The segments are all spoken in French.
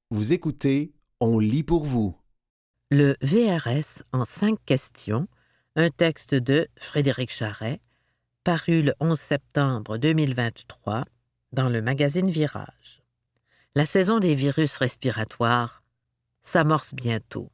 Vous écoutez, on lit pour vous. Le VRS en 5 questions, un texte de Frédéric Charret, paru le 11 septembre 2023 dans le magazine Virage. La saison des virus respiratoires s'amorce bientôt.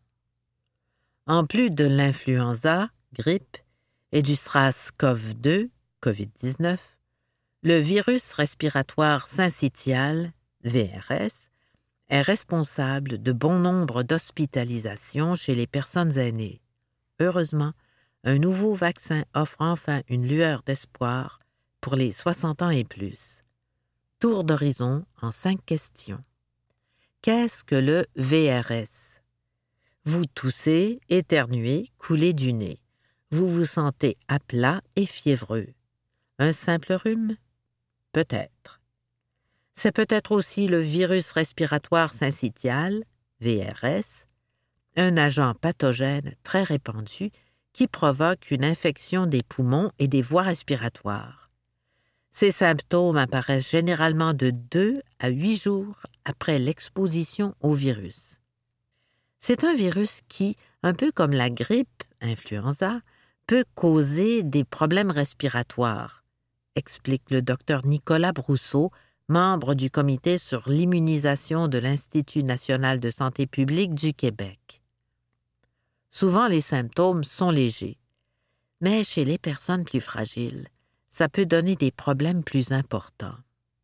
En plus de l'influenza, grippe, et du SRAS-CoV-2, COVID-19, le virus respiratoire syncytial, VRS, est responsable de bon nombre d'hospitalisations chez les personnes aînées. Heureusement, un nouveau vaccin offre enfin une lueur d'espoir pour les 60 ans et plus. Tour d'horizon en 5 questions. Qu'est-ce que le VRS? Vous toussez, éternuez, coulez du nez. Vous vous sentez à plat et fiévreux. Un simple rhume? Peut-être. C'est peut-être aussi le virus respiratoire syncytial, VRS, un agent pathogène très répandu qui provoque une infection des poumons et des voies respiratoires. Ces symptômes apparaissent généralement de 2 à 8 jours après l'exposition au virus. C'est un virus qui, un peu comme la grippe, influenza, peut causer des problèmes respiratoires, explique le docteur Nicolas Brousseau, membre du comité sur l'immunisation de l'Institut national de santé publique du Québec. Souvent, les symptômes sont légers, mais chez les personnes plus fragiles, ça peut donner des problèmes plus importants.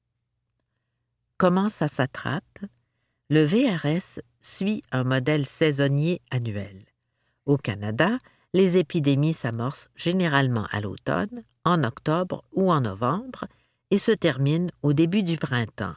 Comment ça s'attrape? Le VRS suit un modèle saisonnier annuel. Au Canada, les épidémies s'amorcent généralement à l'automne, en octobre ou en novembre, et se terminent au début du printemps.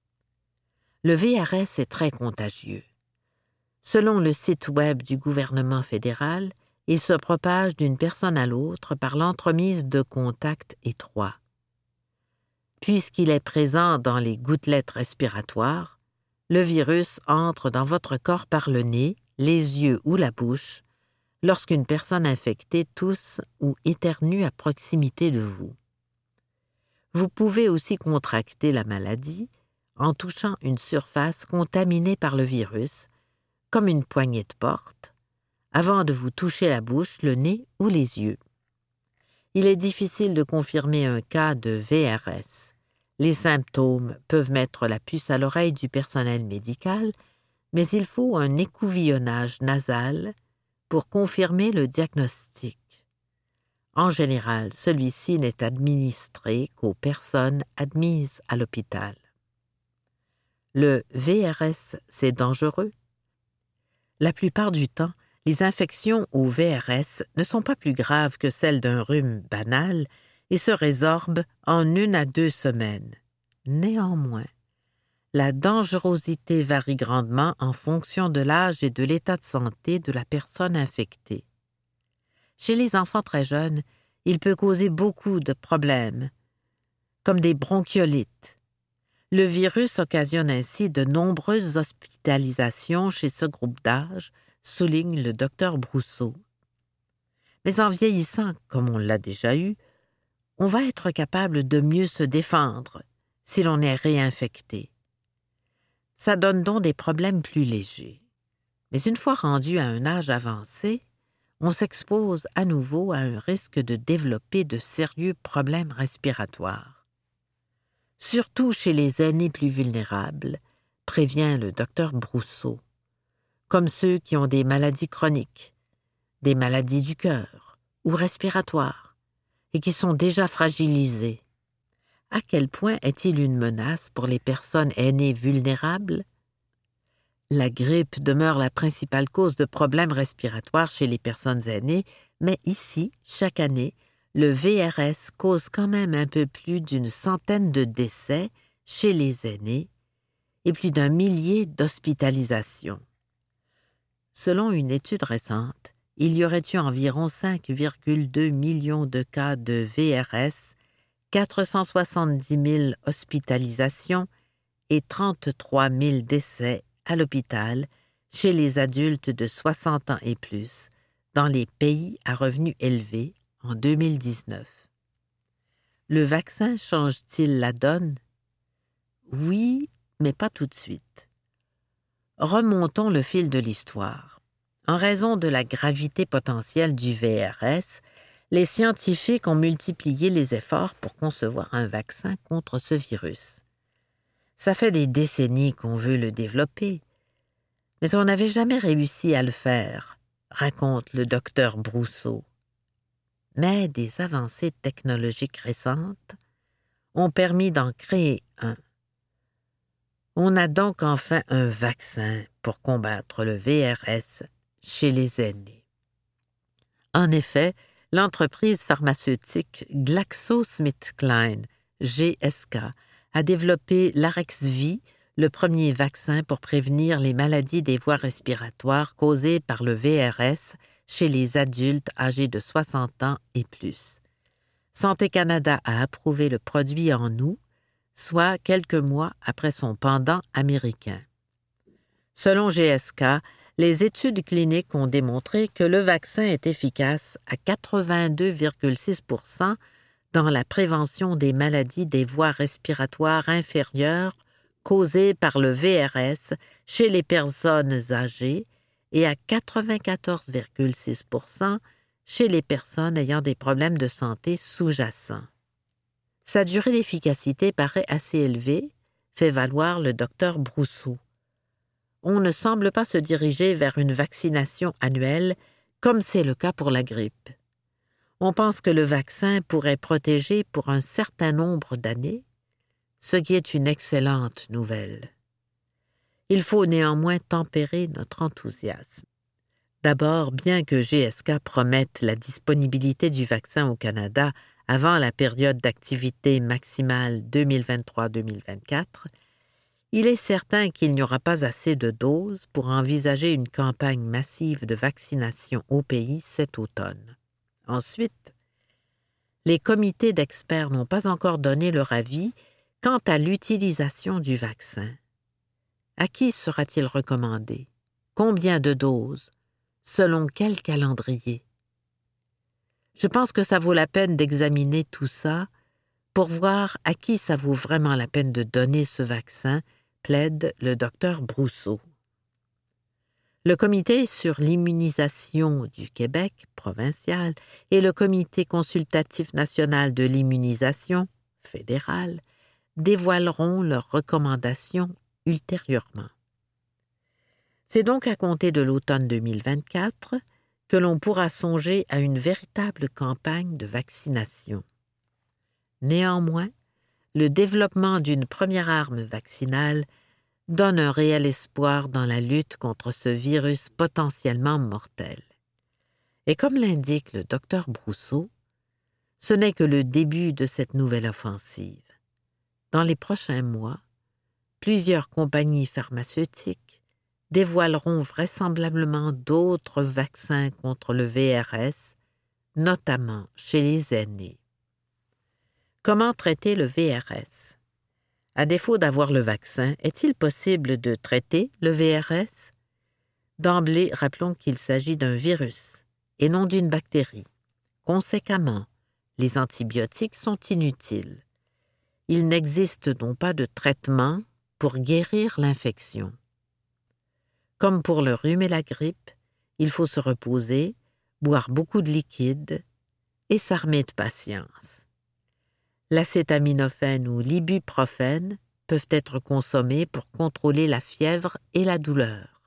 Le VRS est très contagieux. Selon le site web du gouvernement fédéral, il se propage d'une personne à l'autre par l'entremise de contacts étroits. Puisqu'il est présent dans les gouttelettes respiratoires, le virus entre dans votre corps par le nez, les yeux ou la bouche, lorsqu'une personne infectée tousse ou éternue à proximité de vous. Vous pouvez aussi contracter la maladie en touchant une surface contaminée par le virus, comme une poignée de porte, avant de vous toucher la bouche, le nez ou les yeux. Il est difficile de confirmer un cas de VRS. Les symptômes peuvent mettre la puce à l'oreille du personnel médical, mais il faut un écouvillonnage nasal pour confirmer le diagnostic. En général, celui-ci n'est administré qu'aux personnes admises à l'hôpital. Le VRS, c'est dangereux? La plupart du temps, les infections au VRS ne sont pas plus graves que celles d'un rhume banal et se résorbent en 1 à 2 semaines. Néanmoins, la dangerosité varie grandement en fonction de l'âge et de l'état de santé de la personne infectée. Chez les enfants très jeunes, il peut causer beaucoup de problèmes, comme des bronchiolites. Le virus occasionne ainsi de nombreuses hospitalisations chez ce groupe d'âge, souligne le docteur Brousseau. Mais en vieillissant, comme on l'a déjà eu, on va être capable de mieux se défendre si l'on est réinfecté. Ça donne donc des problèmes plus légers. Mais une fois rendu à un âge avancé, on s'expose à nouveau à un risque de développer de sérieux problèmes respiratoires. Surtout chez les aînés plus vulnérables, prévient le docteur Brousseau, comme ceux qui ont des maladies chroniques, des maladies du cœur ou respiratoires, et qui sont déjà fragilisés. À quel point est-il une menace pour les personnes aînées vulnérables? La grippe demeure la principale cause de problèmes respiratoires chez les personnes aînées, mais ici, chaque année, le VRS cause quand même un peu plus d'une centaine de décès chez les aînés et plus d'1 millier d'hospitalisations. Selon une étude récente, il y aurait eu environ 5,2 millions de cas de VRS, 470 000 hospitalisations et 33 000 décès à l'hôpital chez les adultes de 60 ans et plus dans les pays à revenus élevés en 2019. Le vaccin change-t-il la donne? Oui, mais pas tout de suite. Remontons le fil de l'histoire. En raison de la gravité potentielle du VRS, les scientifiques ont multiplié les efforts pour concevoir un vaccin contre ce virus. Ça fait des décennies qu'on veut le développer, mais on n'avait jamais réussi à le faire, raconte le docteur Brousseau. Mais des avancées technologiques récentes ont permis d'en créer un. On a donc enfin un vaccin pour combattre le VRS chez les aînés. En effet, l'entreprise pharmaceutique GlaxoSmithKline, GSK, a développé l'Arexvy, le premier vaccin pour prévenir les maladies des voies respiratoires causées par le VRS chez les adultes âgés de 60 ans et plus. Santé Canada a approuvé le produit en août, soit quelques mois après son pendant américain. Selon GSK, les études cliniques ont démontré que le vaccin est efficace à 82,6% dans la prévention des maladies des voies respiratoires inférieures causées par le VRS chez les personnes âgées et à 94,6% chez les personnes ayant des problèmes de santé sous-jacents. Sa durée d'efficacité paraît assez élevée, fait valoir le docteur Brousseau. On ne semble pas se diriger vers une vaccination annuelle, comme c'est le cas pour la grippe. On pense que le vaccin pourrait protéger pour un certain nombre d'années, ce qui est une excellente nouvelle. Il faut néanmoins tempérer notre enthousiasme. D'abord, bien que GSK promette la disponibilité du vaccin au Canada avant la période d'activité maximale 2023-2024, il est certain qu'il n'y aura pas assez de doses pour envisager une campagne massive de vaccination au pays cet automne. Ensuite, les comités d'experts n'ont pas encore donné leur avis quant à l'utilisation du vaccin. À qui sera-t-il recommandé? Combien de doses? Selon quel calendrier? Je pense que ça vaut la peine d'examiner tout ça pour voir à qui ça vaut vraiment la peine de donner ce vaccin, plaide le docteur Brousseau. Le Comité sur l'immunisation du Québec provincial et le Comité consultatif national de l'immunisation fédéral dévoileront leurs recommandations ultérieurement. C'est donc à compter de l'automne 2024 que l'on pourra songer à une véritable campagne de vaccination. Néanmoins, le développement d'une première arme vaccinale donne un réel espoir dans la lutte contre ce virus potentiellement mortel. Et comme l'indique le docteur Brousseau, ce n'est que le début de cette nouvelle offensive. Dans les prochains mois, plusieurs compagnies pharmaceutiques dévoileront vraisemblablement d'autres vaccins contre le VRS, notamment chez les aînés. Comment traiter le VRS? À défaut d'avoir le vaccin, est-il possible de traiter le VRS? D'emblée, rappelons qu'il s'agit d'un virus et non d'une bactérie. Conséquemment, les antibiotiques sont inutiles. Il n'existe donc pas de traitement pour guérir l'infection. Comme pour le rhume et la grippe, il faut se reposer, boire beaucoup de liquide et s'armer de patience. L'acétaminophène ou l'ibuprofène peuvent être consommés pour contrôler la fièvre et la douleur.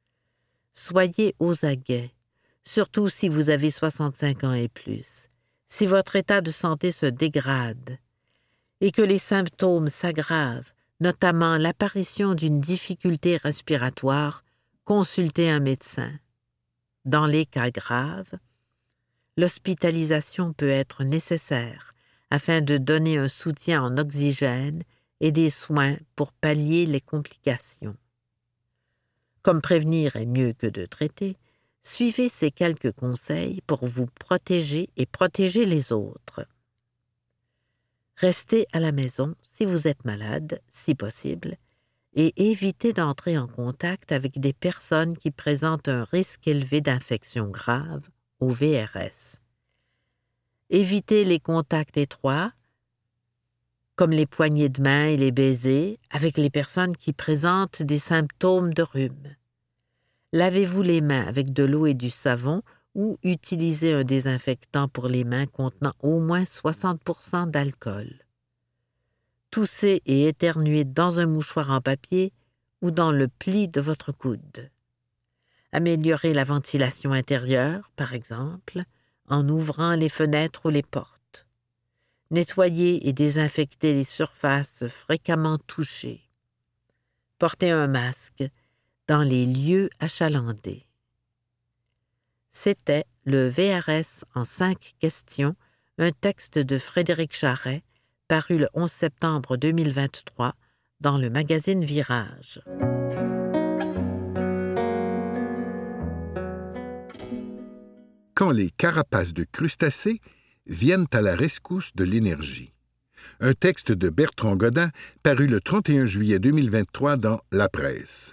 Soyez aux aguets, surtout si vous avez 65 ans et plus, si votre état de santé se dégrade et que les symptômes s'aggravent, notamment l'apparition d'une difficulté respiratoire, consultez un médecin. Dans les cas graves, l'hospitalisation peut être nécessaire afin de donner un soutien en oxygène et des soins pour pallier les complications. Comme prévenir est mieux que de traiter, suivez ces quelques conseils pour vous protéger et protéger les autres. Restez à la maison si vous êtes malade, si possible, et évitez d'entrer en contact avec des personnes qui présentent un risque élevé d'infection grave au VRS. Évitez les contacts étroits comme les poignées de main et les baisers, avec les personnes qui présentent des symptômes de rhume. Lavez-vous les mains avec de l'eau et du savon ou utilisez un désinfectant pour les mains contenant au moins 60% d'alcool. Toussez et éternuez dans un mouchoir en papier ou dans le pli de votre coude. Améliorez la ventilation intérieure, par exemple, en ouvrant les fenêtres ou les portes. Nettoyez et désinfectez les surfaces fréquemment touchées. Portez un masque dans les lieux achalandés. C'était le VRS en 5 questions, un texte de Frédéric Charret, paru le 11 septembre 2023 dans le magazine Virage. Quand les carapaces de crustacés viennent à la rescousse de l'énergie. Un texte de Bertrand Godin paru le 31 juillet 2023 dans La Presse.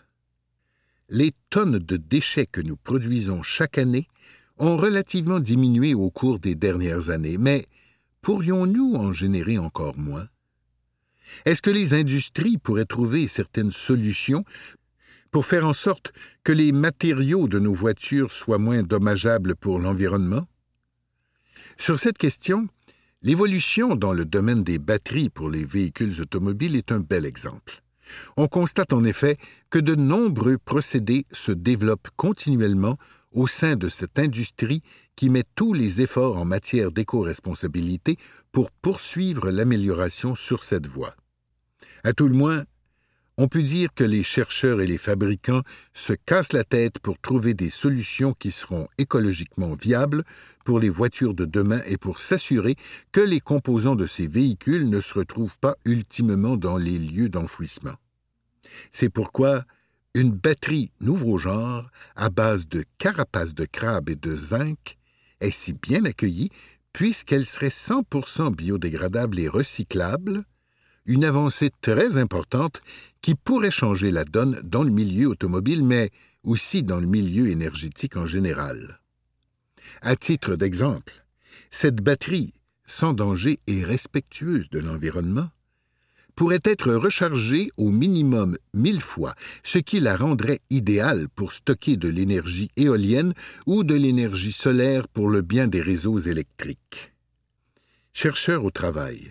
Les tonnes de déchets que nous produisons chaque année ont relativement diminué au cours des dernières années, mais pourrions-nous en générer encore moins? Est-ce que les industries pourraient trouver certaines solutions pour faire en sorte que les matériaux de nos voitures soient moins dommageables pour l'environnement? Sur cette question, l'évolution dans le domaine des batteries pour les véhicules automobiles est un bel exemple. On constate en effet que de nombreux procédés se développent continuellement au sein de cette industrie qui met tous les efforts en matière d'éco-responsabilité pour poursuivre l'amélioration sur cette voie. À tout le moins, on peut dire que les chercheurs et les fabricants se cassent la tête pour trouver des solutions qui seront écologiquement viables pour les voitures de demain et pour s'assurer que les composants de ces véhicules ne se retrouvent pas ultimement dans les lieux d'enfouissement. C'est pourquoi une batterie nouveau genre à base de carapace de crabe et de zinc est si bien accueillie puisqu'elle serait 100% biodégradable et recyclable, une avancée très importante qui pourrait changer la donne dans le milieu automobile, mais aussi dans le milieu énergétique en général. À titre d'exemple, cette batterie, sans danger et respectueuse de l'environnement, pourrait être rechargée au minimum 1000 fois, ce qui la rendrait idéale pour stocker de l'énergie éolienne ou de l'énergie solaire pour le bien des réseaux électriques. Chercheurs au travail.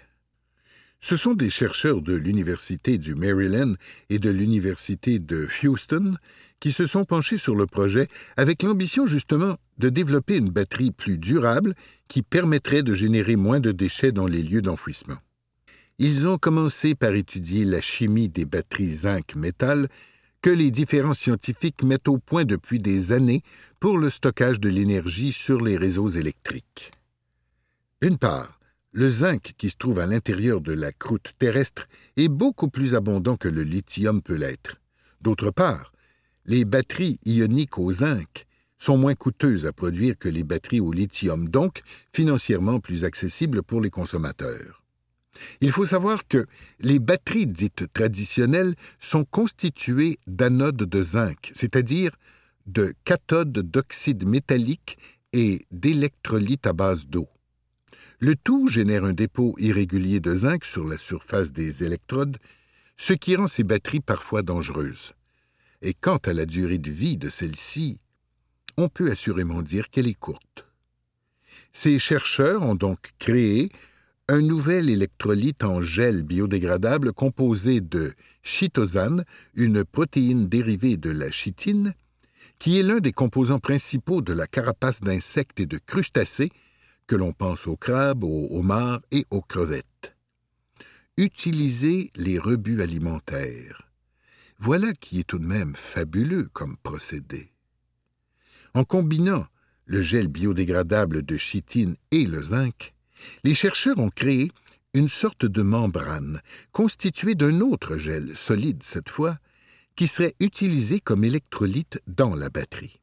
Ce sont des chercheurs de l'Université du Maryland et de l'Université de Houston qui se sont penchés sur le projet avec l'ambition justement de développer une batterie plus durable qui permettrait de générer moins de déchets dans les lieux d'enfouissement. Ils ont commencé par étudier la chimie des batteries zinc-métal que les différents scientifiques mettent au point depuis des années pour le stockage de l'énergie sur les réseaux électriques. D'une part, le zinc qui se trouve à l'intérieur de la croûte terrestre est beaucoup plus abondant que le lithium peut l'être. D'autre part, les batteries ioniques au zinc sont moins coûteuses à produire que les batteries au lithium, donc financièrement plus accessibles pour les consommateurs. Il faut savoir que les batteries dites traditionnelles sont constituées d'anodes de zinc, c'est-à-dire de cathodes d'oxyde métallique et d'électrolytes à base d'eau. Le tout génère un dépôt irrégulier de zinc sur la surface des électrodes, ce qui rend ces batteries parfois dangereuses. Et quant à la durée de vie de celles-ci, on peut assurément dire qu'elle est courte. Ces chercheurs ont donc créé un nouvel électrolyte en gel biodégradable composé de chitosane, une protéine dérivée de la chitine, qui est l'un des composants principaux de la carapace d'insectes et de crustacés, que l'on pense aux crabes, aux homards et aux crevettes. Utiliser les rebuts alimentaires. Voilà qui est tout de même fabuleux comme procédé. En combinant le gel biodégradable de chitine et le zinc, les chercheurs ont créé une sorte de membrane constituée d'un autre gel, solide cette fois, qui serait utilisé comme électrolyte dans la batterie.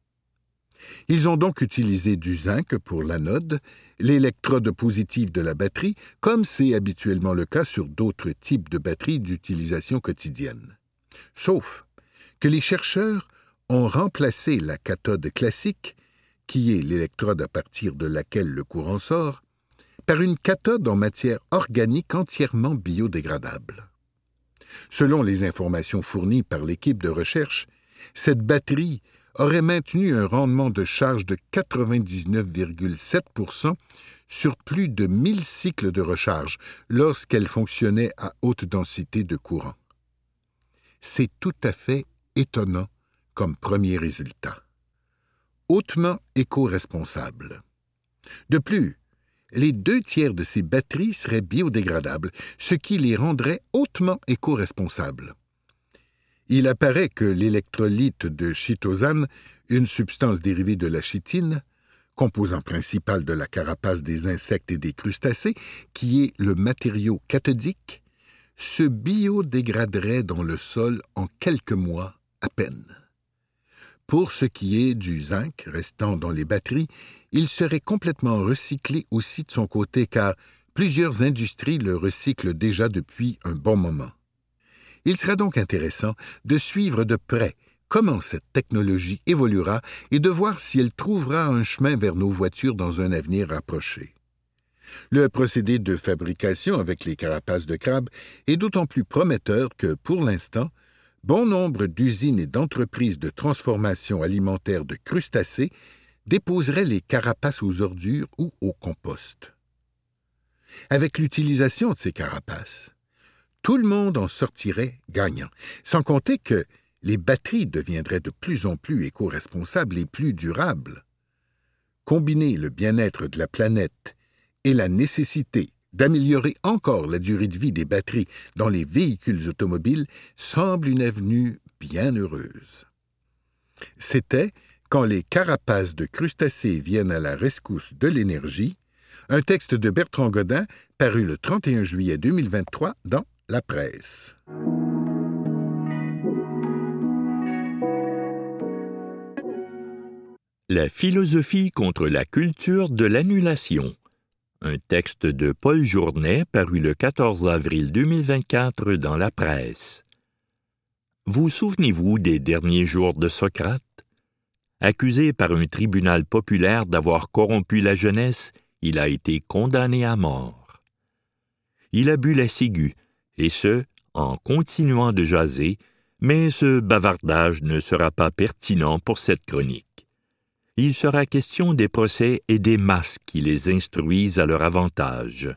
Ils ont donc utilisé du zinc pour l'anode, l'électrode positive de la batterie, comme c'est habituellement le cas sur d'autres types de batteries d'utilisation quotidienne. Sauf que les chercheurs ont remplacé la cathode classique, qui est l'électrode à partir de laquelle le courant sort, par une cathode en matière organique entièrement biodégradable. Selon les informations fournies par l'équipe de recherche, cette batterie aurait maintenu un rendement de charge de 99,7% sur plus de 1000 cycles de recharge lorsqu'elle fonctionnait à haute densité de courant. C'est tout à fait étonnant comme premier résultat. Hautement éco-responsable. De plus, les 2/3 de ces batteries seraient biodégradables, ce qui les rendrait hautement éco-responsables. Il apparaît que l'électrolyte de chitosane, une substance dérivée de la chitine, composant principal de la carapace des insectes et des crustacés, qui est le matériau cathodique, se biodégraderait dans le sol en quelques mois à peine. Pour ce qui est du zinc restant dans les batteries, il serait complètement recyclé aussi de son côté car plusieurs industries le recyclent déjà depuis un bon moment. Il sera donc intéressant de suivre de près comment cette technologie évoluera et de voir si elle trouvera un chemin vers nos voitures dans un avenir rapproché. Le procédé de fabrication avec les carapaces de crabe est d'autant plus prometteur que, pour l'instant, bon nombre d'usines et d'entreprises de transformation alimentaire de crustacés déposeraient les carapaces aux ordures ou au compost. Avec l'utilisation de ces carapaces, tout le monde en sortirait gagnant, sans compter que les batteries deviendraient de plus en plus éco-responsables et plus durables. Combiner le bien-être de la planète et la nécessité d'améliorer encore la durée de vie des batteries dans les véhicules automobiles semble une avenue bien heureuse. C'était Quand les carapaces de crustacés viennent à la rescousse de l'énergie, un texte de Bertrand Godin paru le 31 juillet 2023 dans La Presse. La philosophie contre la culture de l'annulation. Un texte de Paul Journet paru le 14 avril 2024 dans La Presse. Vous souvenez-vous des derniers jours de Socrate? Accusé par un tribunal populaire d'avoir corrompu la jeunesse, il a été condamné à mort. Il a bu la ciguë, et ce, en continuant de jaser, mais ce bavardage ne sera pas pertinent pour cette chronique. Il sera question des procès et des masses qui les instruisent à leur avantage.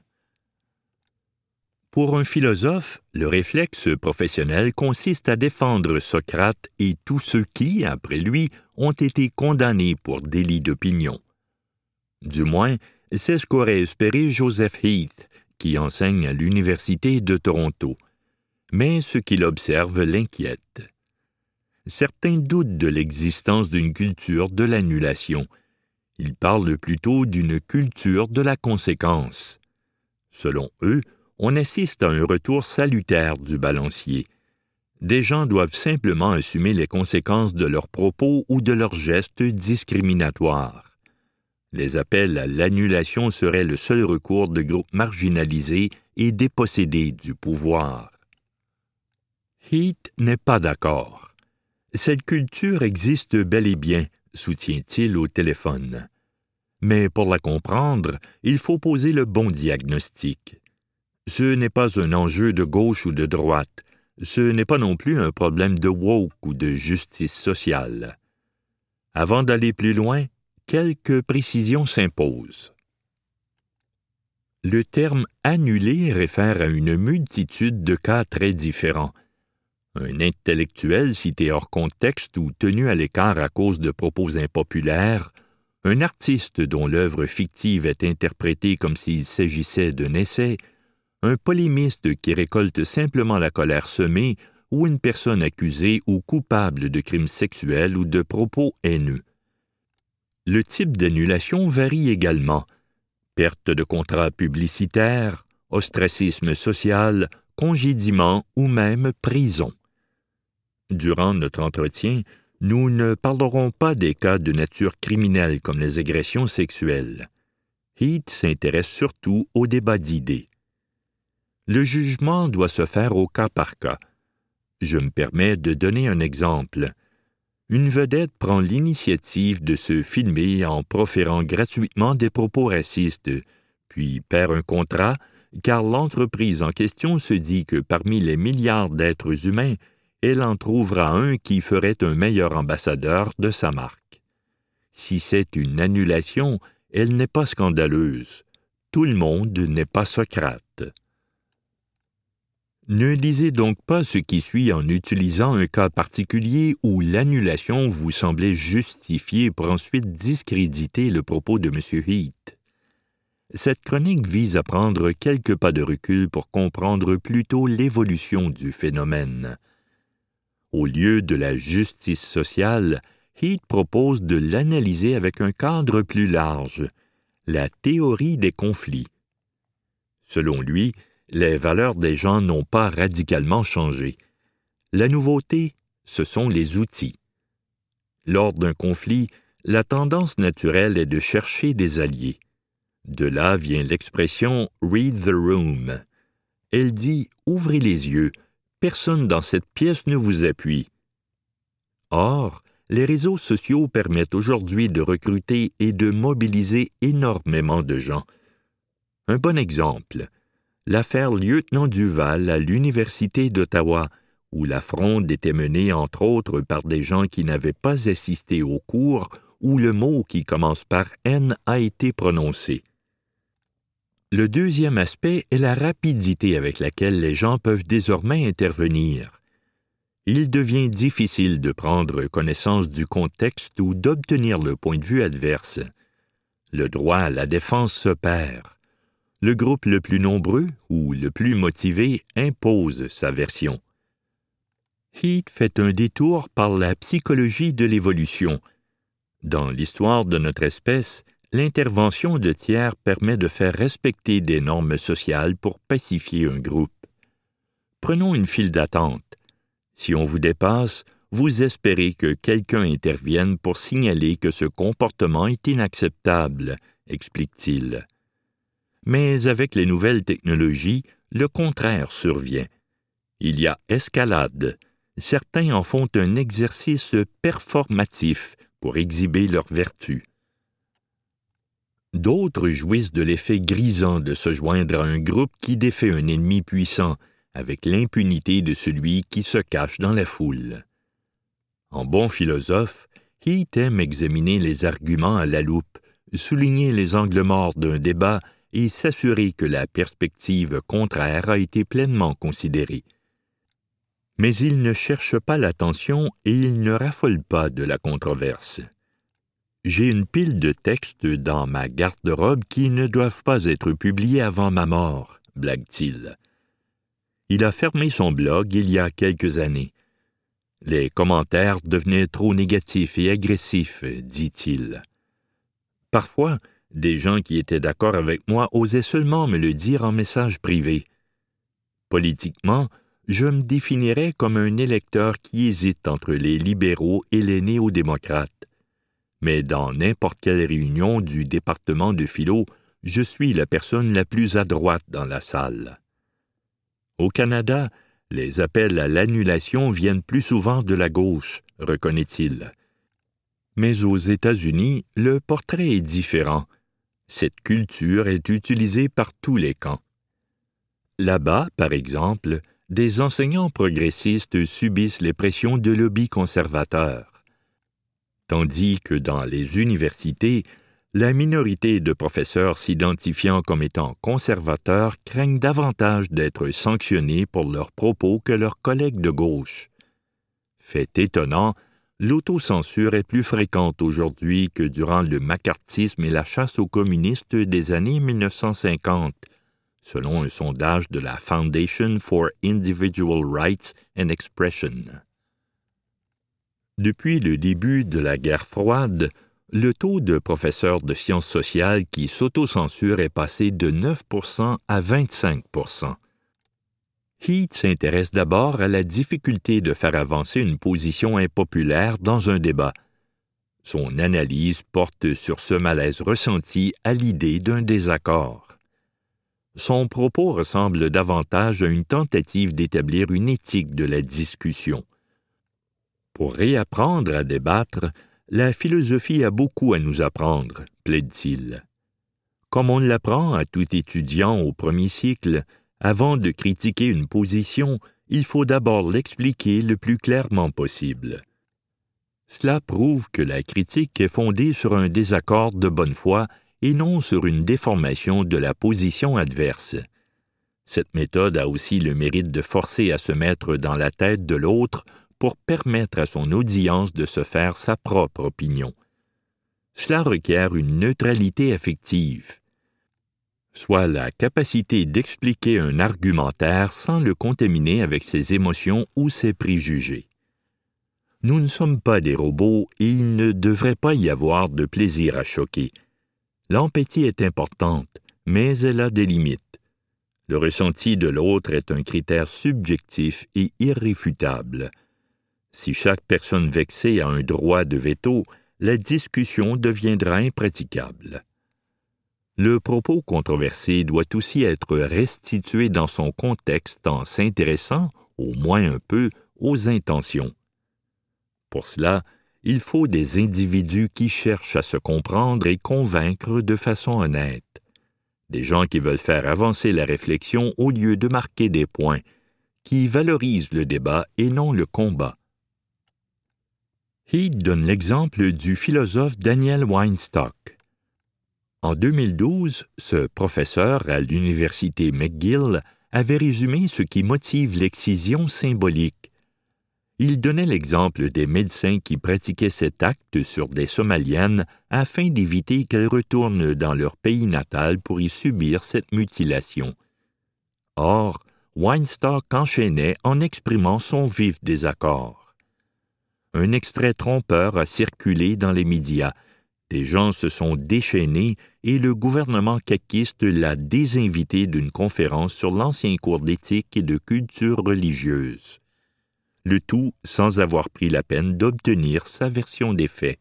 Pour un philosophe, le réflexe professionnel consiste à défendre Socrate et tous ceux qui, après lui, ont été condamnés pour délit d'opinion. Du moins, c'est ce qu'aurait espéré Joseph Heath, qui enseigne à l'Université de Toronto. Mais ce qu'il observe l'inquiète. Certains doutent de l'existence d'une culture de l'annulation. Ils parlent plutôt d'une culture de la conséquence. Selon eux, on assiste à un retour salutaire du balancier. Des gens doivent simplement assumer les conséquences de leurs propos ou de leurs gestes discriminatoires. Les appels à l'annulation seraient le seul recours de groupes marginalisés et dépossédés du pouvoir. Heath n'est pas d'accord. Cette culture existe bel et bien, soutient-il au téléphone. Mais pour la comprendre, il faut poser le bon diagnostic. Ce n'est pas un enjeu de gauche ou de droite. Ce n'est pas non plus un problème de woke ou de justice sociale. Avant d'aller plus loin, quelques précisions s'imposent. Le terme « annuler » réfère à une multitude de cas très différents. Un intellectuel cité hors contexte ou tenu à l'écart à cause de propos impopulaires, un artiste dont l'œuvre fictive est interprétée comme s'il s'agissait d'un essai, un polémiste qui récolte simplement la colère semée ou une personne accusée ou coupable de crimes sexuels ou de propos haineux. Le type d'annulation varie également. Perte de contrat publicitaire, ostracisme social, congédiement ou même prison. Durant notre entretien, nous ne parlerons pas des cas de nature criminelle comme les agressions sexuelles. Heath s'intéresse surtout au débat d'idées. Le jugement doit se faire au cas par cas. Je me permets de donner un exemple. Une vedette prend l'initiative de se filmer en proférant gratuitement des propos racistes, puis perd un contrat, car l'entreprise en question se dit que parmi les milliards d'êtres humains, elle en trouvera un qui ferait un meilleur ambassadeur de sa marque. Si c'est une annulation, elle n'est pas scandaleuse. Tout le monde n'est pas Socrate. Ne lisez donc pas ce qui suit en utilisant un cas particulier où l'annulation vous semblait justifiée pour ensuite discréditer le propos de M. Heath. Cette chronique vise à prendre quelques pas de recul pour comprendre plutôt l'évolution du phénomène. Au lieu de la justice sociale, Heath propose de l'analyser avec un cadre plus large, la théorie des conflits. Selon lui, les valeurs des gens n'ont pas radicalement changé. La nouveauté, ce sont les outils. Lors d'un conflit, la tendance naturelle est de chercher des alliés. De là vient l'expression « read the room ». Elle dit « ouvrez les yeux, personne dans cette pièce ne vous appuie ». Or, les réseaux sociaux permettent aujourd'hui de recruter et de mobiliser énormément de gens. Un bon exemple, l'affaire Lieutenant Duval à l'Université d'Ottawa, où la fronde était menée entre autres par des gens qui n'avaient pas assisté au cours où le mot qui commence par « N » a été prononcé. Le deuxième aspect est la rapidité avec laquelle les gens peuvent désormais intervenir. Il devient difficile de prendre connaissance du contexte ou d'obtenir le point de vue adverse. Le droit à la défense se perd. Le groupe le plus nombreux ou le plus motivé impose sa version. Heath fait un détour par la psychologie de l'évolution. Dans l'histoire de notre espèce, l'intervention de tiers permet de faire respecter des normes sociales pour pacifier un groupe. Prenons une file d'attente. Si on vous dépasse, vous espérez que quelqu'un intervienne pour signaler que ce comportement est inacceptable, explique-t-il. Mais avec les nouvelles technologies, le contraire survient. Il y a escalade. Certains en font un exercice performatif pour exhiber leurs vertus. D'autres jouissent de l'effet grisant de se joindre à un groupe qui défait un ennemi puissant, avec l'impunité de celui qui se cache dans la foule. En bon philosophe, Heath aime examiner les arguments à la loupe, souligner les angles morts d'un débat et s'assurer que la perspective contraire a été pleinement considérée. Mais il ne cherche pas l'attention et il ne raffole pas de la controverse. J'ai une pile de textes dans ma garde-robe qui ne doivent pas être publiés avant ma mort, blague-t-il. Il a fermé son blog il y a quelques années. Les commentaires devenaient trop négatifs et agressifs, dit-il. Parfois, des gens qui étaient d'accord avec moi osaient seulement me le dire en message privé. Politiquement, je me définirais comme un électeur qui hésite entre les libéraux et les néo-démocrates. Mais dans n'importe quelle réunion du département de philo, je suis la personne la plus à droite dans la salle. Au Canada, les appels à l'annulation viennent plus souvent de la gauche, reconnaît-il. Mais aux États-Unis, le portrait est différent. Cette culture est utilisée par tous les camps. Là-bas, par exemple, des enseignants progressistes subissent les pressions de lobbies conservateurs, tandis que dans les universités, la minorité de professeurs s'identifiant comme étant conservateurs craignent davantage d'être sanctionnés pour leurs propos que leurs collègues de gauche. Fait étonnant, l'autocensure est plus fréquente aujourd'hui que durant le macartisme et la chasse aux communistes des années 1950, selon un sondage de la Foundation for Individual Rights and Expression. Depuis le début de la guerre froide, le taux de professeurs de sciences sociales qui s'autocensurent est passé de 9% à 25%. Heath s'intéresse d'abord à la difficulté de faire avancer une position impopulaire dans un débat. Son analyse porte sur ce malaise ressenti à l'idée d'un désaccord. Son propos ressemble davantage à une tentative d'établir une éthique de la discussion. Pour réapprendre à débattre, la philosophie a beaucoup à nous apprendre, plaide-t-il. Comme on l'apprend à tout étudiant au premier cycle, avant de critiquer une position, il faut d'abord l'expliquer le plus clairement possible. Cela prouve que la critique est fondée sur un désaccord de bonne foi et non sur une déformation de la position adverse. Cette méthode a aussi le mérite de forcer à se mettre dans la tête de l'autre pour permettre à son audience de se faire sa propre opinion. Cela requiert une neutralité affective, soit la capacité d'expliquer un argumentaire sans le contaminer avec ses émotions ou ses préjugés. Nous ne sommes pas des robots et il ne devrait pas y avoir de plaisir à choquer. L'empathie est importante, mais elle a des limites. Le ressenti de l'autre est un critère subjectif et irréfutable. Si chaque personne vexée a un droit de veto, la discussion deviendra impraticable. Le propos controversé doit aussi être restitué dans son contexte en s'intéressant, au moins un peu, aux intentions. Pour cela, il faut des individus qui cherchent à se comprendre et convaincre de façon honnête. Des gens qui veulent faire avancer la réflexion au lieu de marquer des points, qui valorisent le débat et non le combat. Heath donne l'exemple du philosophe Daniel Weinstock. En 2012, ce professeur à l'université McGill avait résumé ce qui motive l'excision symbolique. Il donnait l'exemple des médecins qui pratiquaient cet acte sur des Somaliennes afin d'éviter qu'elles retournent dans leur pays natal pour y subir cette mutilation. Or, Weinstock enchaînait en exprimant son vif désaccord. Un extrait trompeur a circulé dans les médias. Des gens se sont déchaînés et le gouvernement caquiste l'a désinvité d'une conférence sur l'ancien cours d'éthique et de culture religieuse. Le tout sans avoir pris la peine d'obtenir sa version des faits.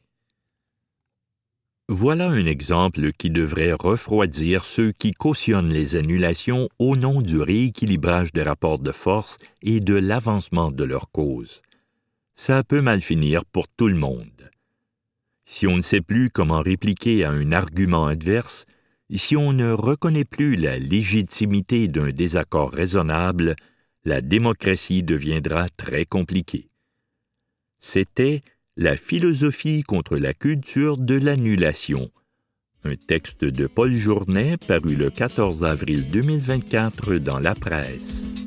Voilà un exemple qui devrait refroidir ceux qui cautionnent les annulations au nom du rééquilibrage des rapports de force et de l'avancement de leur cause. Ça peut mal finir pour tout le monde. Si on ne sait plus comment répliquer à un argument adverse, si on ne reconnaît plus la légitimité d'un désaccord raisonnable, la démocratie deviendra très compliquée. C'était La philosophie contre la culture de l'annulation, un texte de Paul Journet paru le 14 avril 2024 dans La Presse.